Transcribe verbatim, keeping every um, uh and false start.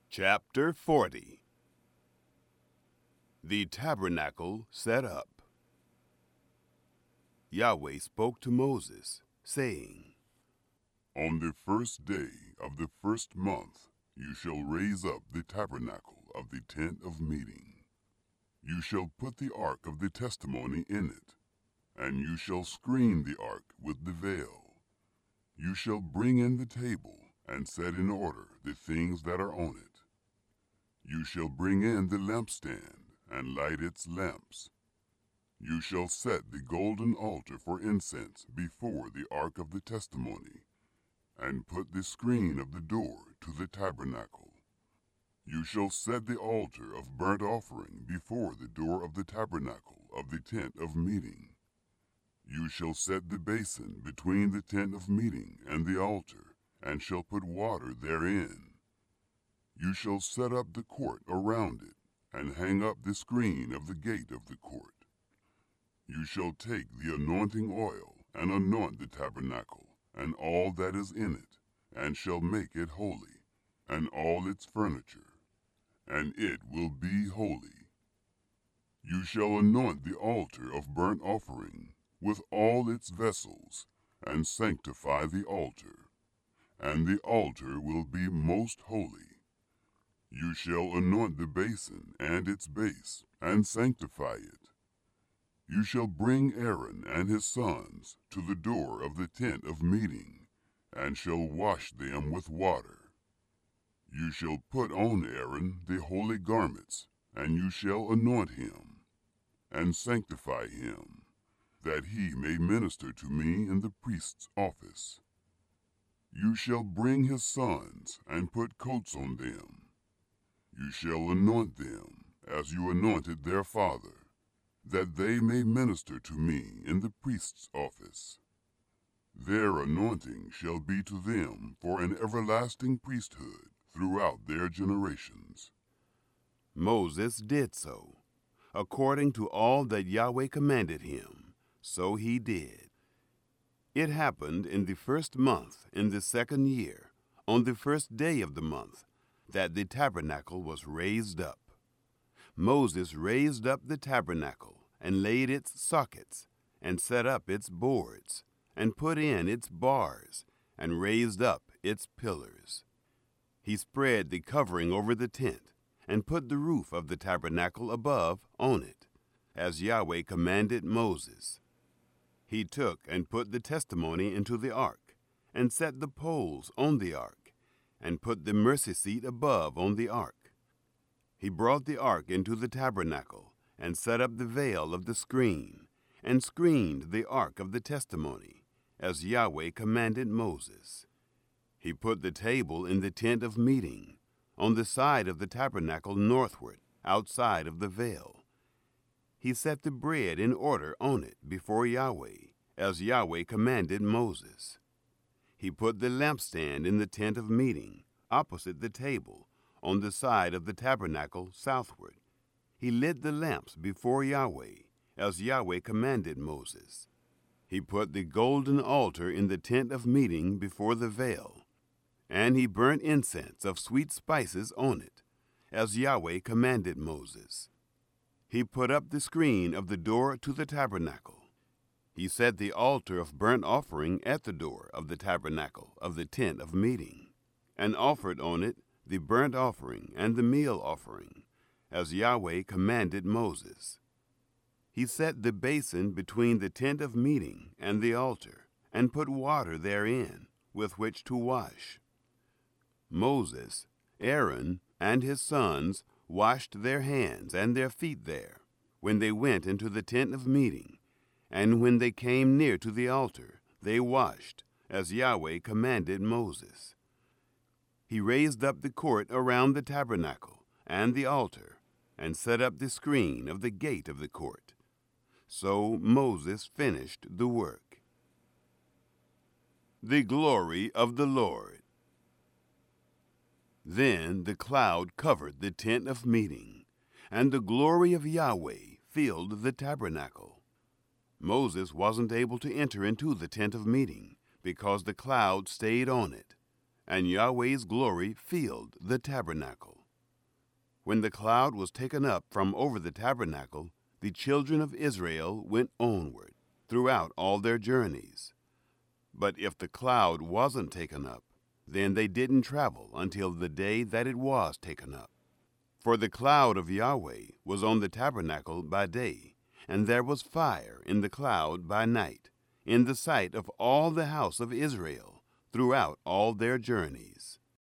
Chapter forty. The Tabernacle Set Up. Yahweh spoke to Moses, saying, On the first day of the first month you shall raise up the tabernacle of the tent of meeting. You shall put the ark of the testimony in it, and you shall screen the ark with the veil. You shall bring in the table and set in order the things that are on it. You shall bring in the lampstand and light its lamps. You shall set the golden altar for incense before the ark of the testimony, and put the screen of the door to the tabernacle. You shall set the altar of burnt offering before the door of the tabernacle of the tent of meeting. You shall set the basin between the tent of meeting and the altar, and shall put water therein. You shall set up the court around it, and hang up the screen of the gate of the court. You shall take the anointing oil, and anoint the tabernacle, and all that is in it, and shall make it holy, and all its furniture, and it will be holy. You shall anoint the altar of burnt offering, with all its vessels, and sanctify the altar, and the altar will be most holy. You shall anoint the basin and its base, and sanctify it. You shall bring Aaron and his sons to the door of the tent of meeting, and shall wash them with water. You shall put on Aaron the holy garments, and you shall anoint him, and sanctify him, that he may minister to me in the priest's office. You shall bring his sons, and put coats on them. You shall anoint them, as you anointed their father, that they may minister to me in the priest's office. Their anointing shall be to them for an everlasting priesthood throughout their generations. Moses did so. According to all that Yahweh commanded him, so he did. It happened in the first month in the second year, on the first day of the month, that the tabernacle was raised up. Moses raised up the tabernacle, and laid its sockets, and set up its boards, and put in its bars, and raised up its pillars. He spread the covering over the tent, and put the roof of the tabernacle above on it, as Yahweh commanded Moses. He took and put the testimony into the ark, and set the poles on the ark, and put the mercy seat above on the ark. He brought the ark into the tabernacle, and set up the veil of the screen, and screened the ark of the testimony, as Yahweh commanded Moses. He put the table in the tent of meeting, on the side of the tabernacle northward, outside of the veil. He set the bread in order on it before Yahweh, as Yahweh commanded Moses. He put the lampstand in the tent of meeting, opposite the table, on the side of the tabernacle southward. He lit the lamps before Yahweh, as Yahweh commanded Moses. He put the golden altar in the tent of meeting before the veil, and he burnt incense of sweet spices on it, as Yahweh commanded Moses. He put up the screen of the door to the tabernacle. He set the altar of burnt offering at the door of the tabernacle of the tent of meeting, and offered on it the burnt offering and the meal offering, as Yahweh commanded Moses. He set the basin between the tent of meeting and the altar, and put water therein, with which to wash. Moses, Aaron, and his sons washed their hands and their feet there, when they went into the tent of meeting, and when they came near to the altar, they washed, as Yahweh commanded Moses. He raised up the court around the tabernacle and the altar, and set up the screen of the gate of the court. So Moses finished the work. The glory of the Lord. Then the cloud covered the tent of meeting, and the glory of Yahweh filled the tabernacle. Moses wasn't able to enter into the tent of meeting because the cloud stayed on it, and Yahweh's glory filled the tabernacle. When the cloud was taken up from over the tabernacle, the children of Israel went onward throughout all their journeys. But if the cloud wasn't taken up, then they didn't travel until the day that it was taken up. For the cloud of Yahweh was on the tabernacle by day, and there was fire in the cloud by night, in the sight of all the house of Israel, throughout all their journeys.